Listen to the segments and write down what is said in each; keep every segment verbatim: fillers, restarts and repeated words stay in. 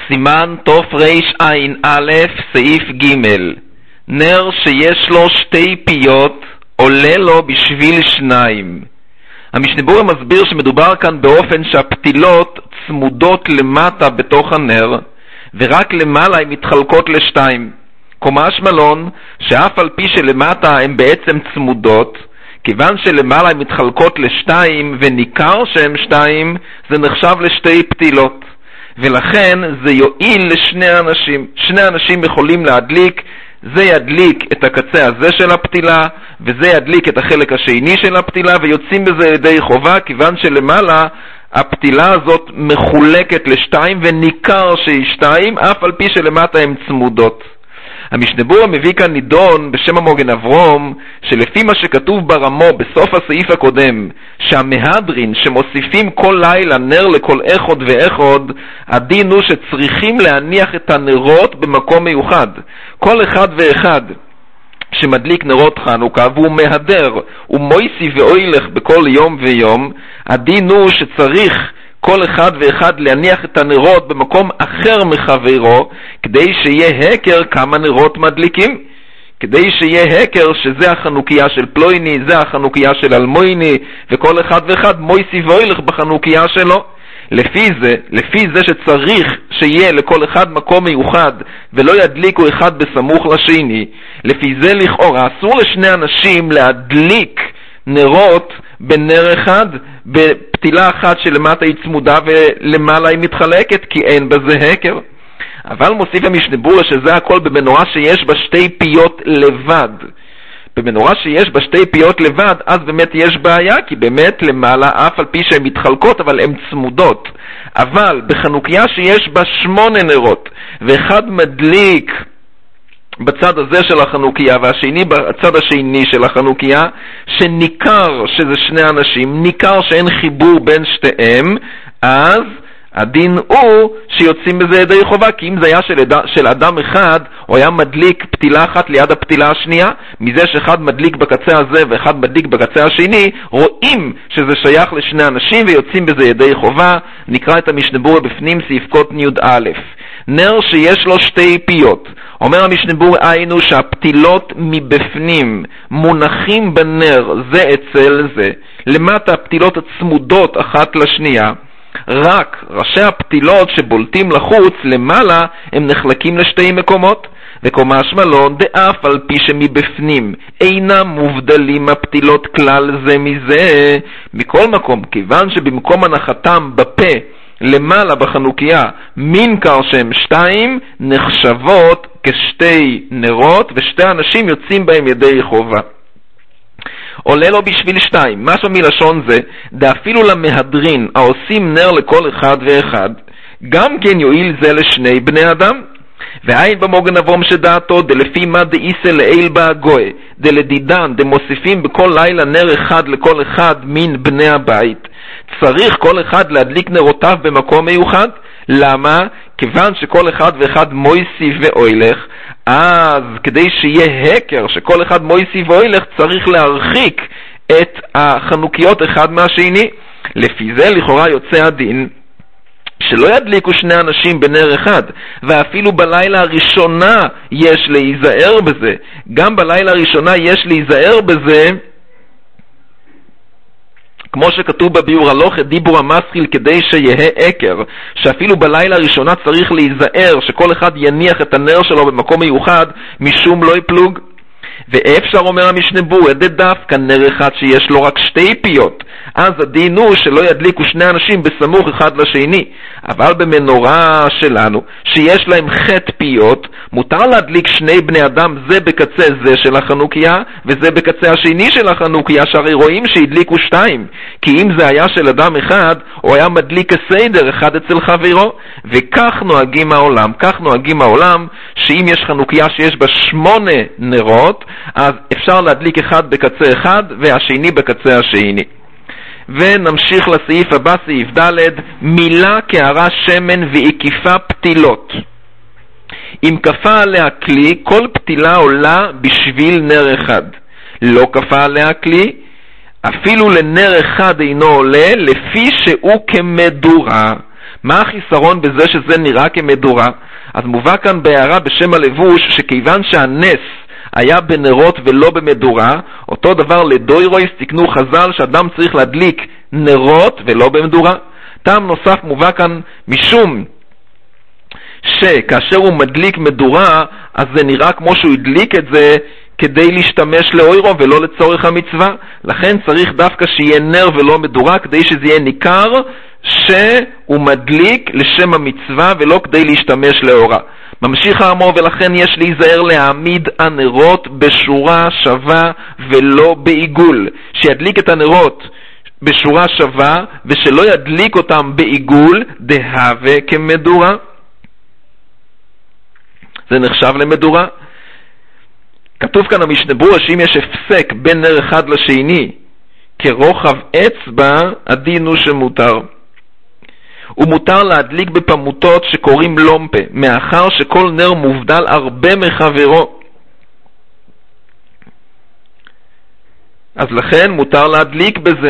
סימן תוף ריש עין א' סעיף ג' נר שיש לו שתי פיות עולה לו בשביל שניים. המשנה ברורה מסביר שמדובר כאן באופן שהפתילות צמודות למטה בתוך הנר ורק למעלה הן מתחלקות לשתיים. קומש מלון שאף על פי שלמטה הן בעצם צמודות, כיוון שלמעלה הן מתחלקות לשתיים וניכר שהן שתיים, זה נחשב לשתי פתילות, ולכן זה יועיל לשני אנשים. שני אנשים יכולים להדליק, זה ידליק את הקצה הזה של הפתילה וזה ידליק את החלק השני של הפתילה, ויוצאים בזה ידי חובה, כיוון שלמעלה הפתילה הזאת מחולקת לשתיים וניכר שהיא שתיים, אף על פי שלמטה הן צמודות. המשנה ברורה מביא כאן נידון בשם המוגן אברום, שלפי מה שכתוב ברמו בסוף הסעיף הקודם, שהמהדרין שמוסיפים כל לילה נר לכל אחד ואחד, הדין הוא שצריכים להניח את הנרות במקום מיוחד. כל אחד ואחד שמדליק נרות חנוכה והוא מהדר ומויסי ואוילך בכל יום ויום, הדין הוא שצריך כל אחד ואחד להניח את הנרות במקום אחר מחברו, כדי שיהיה הכר כמה נרות מדליקים, כדי שיהיה הכר שזה החנוכיה של פלויני, זה החנוכיה של אלמויני, וכל אחד ואחד מויסי ואוילך בחנוכיה שלו. לפי זה, לפי זה שצריך שיהיה לכל אחד מקום מיוחד ולא ידליקו אחד בסמוך לשני, לפי זה לכאורה אסור לשני אנשים להדליק נרות בנר אחד, בפתילה אחת שלמטה היא צמודה ולמעלה היא מתחלקת, כי אין בזה הכר. אבל מוסיף המשנה ברורה שזה הכל במנורה שיש בה שתי פיות לבד. במנורה שיש בה שתי פיות לבד, אז באמת יש בעיה, כי באמת למעלה אף על פי שהן מתחלקות אבל הן צמודות. אבל בחנוכיה שיש בה שמונה נרות ואחד מדליק בצד הזה של החנוכיה והשני בצד השני של החנוכיה, שניכר שזה שני אנשים, ניכר שאין חיבור בין שתיהם, אז הדין הוא שיוצאים בזה ידי חובה. כי אם זה היה של, של אדם אחד, הוא היה מדליק פתילה אחת ליד הפתילה השנייה, מזה שאחד מדליק בקצה הזה ואחד מדליק בקצה השני, רואים שזה שייך לשני אנשים ויוצאים בזה ידי חובה. נקרא את המשנה ברורה בפנים סעיף קוטן י' א'. נר שיש לו שתי פיות, אומר המשנה ברורה היינו שהפתילות מבפנים מונחים בנר זה אצל זה, למטה הפתילות הצמודות אחת לשנייה, רק ראשי הפתילות שבולטים לחוץ למעלה הם נחלקים לשתי מקומות. וקומש מלון דאף על פי שמבפנים אינם מובדלים הפתילות כלל זה מזה, מכל מקום, כיוון שבמקום הנחתם בפה למעלה בחנוכיה מינקר שהם שתיים, נחשבות כשתי נרות ושתי אנשים יוצאים בהם ידי חובה. עולה לו בשביל שתיים, משהו מלשון זה, דאפילו למהדרין העושים נר לכל אחד ואחד, גם כן יועיל זה לשני בני אדם. והאין במוגן אברום שדעתו דלפי מה דאיסה לאיל בהגוי דלדידן דמוסיפים בכל לילה נר אחד לכל אחד מן בני הבית, צריך כל אחד להדליק נרותיו במקום מיוחד. למה? כיוון שכל אחד ואחד מויסי ואוילך, אז כדי שיהיה הכר שכל אחד מויסי ואוילך צריך להרחיק את החנוכיות אחד מהשני. לפי זה לכאורה יוצא הדין שלא ידליקו שני אנשים בנר אחד, ואפילו בלילה הראשונה יש להיזהר בזה. גם בלילה הראשונה יש להיזהר בזה, כמו שכתוב בביאור הלוכה דיבור המסחיל כדי שיהיה עקר, שאפילו בלילה הראשונה צריך להיזהר שכל אחד יניח את הנר שלו במקום מיוחד משום לא יפלוג. ואפשר אומר המשנה ברורה דווקא נר אחד שיש לו רק שתי פיות, אז הדין הוא שלא ידליקו שני אנשים בסמוך אחד לשני. אבל במנורה שלנו שיש להם חטא פיות, מותר להדליק שני בני אדם, זה בקצה זה של החנוכיה וזה בקצה השני של החנוכיה, שהרי רואים שהדליקו שתיים, כי אם זה היה של אדם אחד הוא היה מדליק הסדר אחד אצל חברו. וכך נוהגים העולם, כך נוהגים העולם שאם יש חנוכיה שיש בה שמונה נרות, אז אפשר להדליק אחד בקצה אחד והשני בקצה השני. ונמשיך לסעיף הבא, סעיף ד' מילה קערה שמן ועקיפה פתילות. אם כפה עליה כלי, כל פתילה עולה בשביל נר אחד. לא כפה עליה כלי, אפילו לנר אחד אינו עולה, לפי שהוא כמדורה. מה החיסרון בזה שזה נראה כמדורה? אז מובא כאן בהערה בשם הלבוש שכיוון שהנס היה בנרות ולא במדורה, אותו דבר לדוירויס תקנו חז"ל שאדם צריך להדליק נרות ולא במדורה. טעם נוסף מובא כאן משום שכאשר הוא מדליק מדורה, אז זה נראה כמו שהוא הדליק את זה כדי להשתמש לאוירו ולא לצורך המצווה. לכן צריך דווקא שיהיה נר ולא מדורה, כדי שזה יהיה ניכר שהוא מדליק לשם המצווה ולא כדי להשתמש לאורה. ממשיך האמור, ולכן יש להיזהר להעמיד הנרות בשורה שווה ולא בעיגול. שידליק את הנרות בשורה שווה ושלא ידליק אותם בעיגול, דהווה כמדורה. זה נחשב למדורה. כתוב כאן המשנה ברורה שאם יש הפסק בין נר אחד לשני כרוחב אצבע, הדין הוא שמותר. ומותר להדליק בפמוטות שקוראים לומפה, מאחר שכל נר מובדל הרבה מחברו. אז לכן מותר להדליק בזה.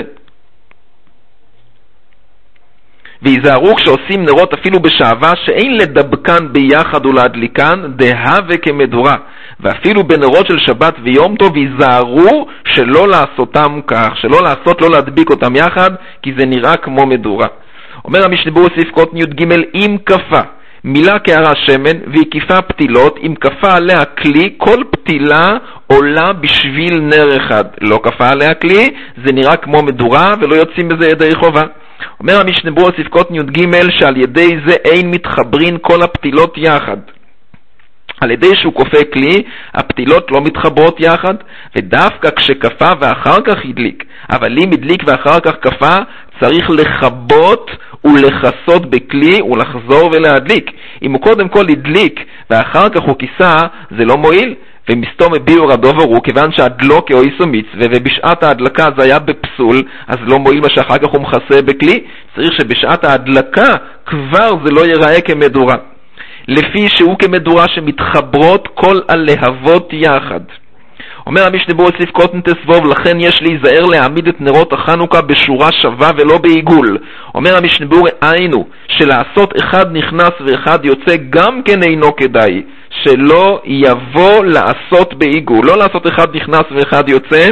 ויזהרו כשעושים נרות אפילו בשעבה שאין לדבקן ביחד ולהדליקן, דהווה כמדורה. ואפילו בנרות של שבת ויום טוב יזהרו שלא לעשותם כך, שלא לעשות, לא להדביק אותם יחד, כי זה נראה כמו מדורה. אומר המשנה ברורה סעיף קוטן י"ג, אם כפה מילה קערה שמן והקיפה פתילות, אם כפה עליה כלי, כל פתילה עולה בשביל נר אחד. לא כפה עליה כלי, זה נראה כמו מדורה ולא יוצאים בזה ידי חובה. אומר המשנה ברורה סעיף קוטן י"ג, שעל ידי זה אין מתחברים כל הפתילות יחד. על ידי שהוא כופה כלי, הפתילות לא מתחברות יחד, ודווקא כשכפה ואחר כך הדליק. אבל אם הדליק ואחר כך כפה, צריך לחבות ולחסות בכלי ולחזור ולהדליק. אם הוא קודם כל הדליק ואחר כך הוא כיסה, זה לא מועיל. ומסתום הביאו רדובר הוא, כיוון שהדלוק או איסו מצווה, ובשעת ההדלקה זה היה בפסול, אז לא מועיל מה שאחר כך הוא מחסה בכלי. צריך שבשעת ההדלקה כבר זה לא ייראה כמדורה. לפי שהוא כמדורה שמתחברות כל הלהבות יחד. אומר המשנה ברורה סעיף קוטן תסבוב, לכן יש להיזהר להעמיד את נרות החנוכה בשורה שווה ולא בעיגול. אומר המשנה ברורה, היינו שלעשות אחד נכנס ואחד יוצא גם כן אינו כדאי, שלא יבוא לעשות בעיגול. לא לעשות אחד נכנס ואחד יוצא,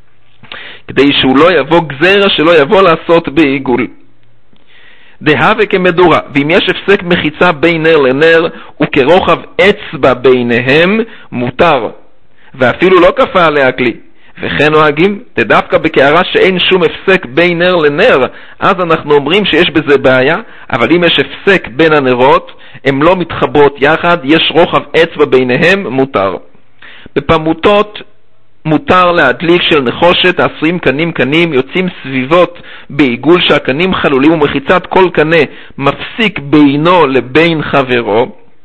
כדי שהוא לא יבוא גזרה, שלא יבוא לעשות בעיגול. דהווה כמדורה, ואם יש הפסק מחיצה בין נר לנר וכרוחב אצבע ביניהם, מותר, ואפילו לא כפה עליה כלי. וכן נוהגים, דווקא בקערה שאין שום הפסק בין נר לנר, אז אנחנו אומרים שיש בזה בעיה. אבל אם יש הפסק בין הנרות, הם לא מתחברות יחד, יש רוחב אצבע ביניהם, מותר. בפמוטות מותר להדליק של נחושת, עשרים קנים קנים, יוצאים סביבות בעיגול שהקנים חלולים, ומחיצת כל קנה מפסיק בינו לבין חברו.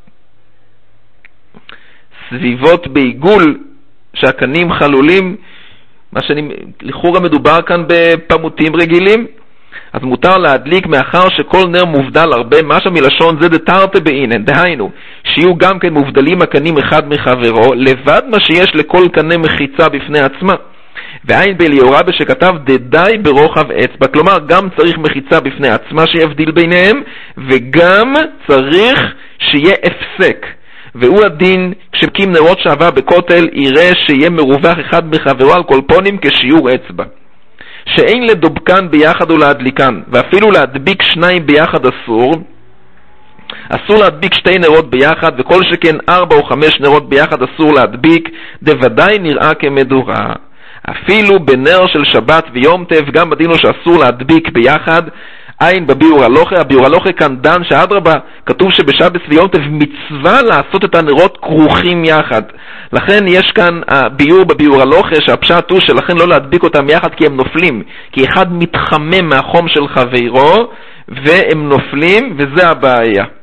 סביבות בעיגול שהקנים חלולים, מה שאני, לכאורה מדובר כאן בפמוטים רגילים, אז מותר להדליק מאחר שכל נר מובדל הרבה, משהו מלשון זה דתרתי בעינן, דהיינו, שיהיו גם כן מובדלים הקנים אחד מחברו, לבד מה שיש לכל קנה מחיצה בפני עצמה. ועין באליהו רבי שכתב דדי ברוחב אצבע, כלומר גם צריך מחיצה בפני עצמה שיבדיל ביניהם, וגם צריך שיהיה הפסק. והוא הדין כשמקים נרות שעבה בכותל, יראה שיהיה מרווח אחד מחברו על כל פונים כשיעור אצבע. שאין לדובקן ביחד ולהדליקן, ואפילו להדביק שניים ביחד אסור. אסור להדביק שתי נרות ביחד, וכל שכן ארבע או חמש נרות ביחד אסור להדביק, דוודאי נראה כמדורה. אפילו בנר של שבת ויום טב, גם בדין הוא שאסור להדביק ביחד. אין בביאור הלוכה, הביאור הלוכה כאן דן שאדרבה, כתוב שבשבת ויום טב מצווה לעשות את הנרות כרוכים יחד. לכן יש כאן הביאור בביאור הלוכה שהפשט הוא שלכן לא להדביק אותם יחד כי הם נופלים, כי אחד מתחמם מהחום של חברו והם נופלים, וזה הבעיה.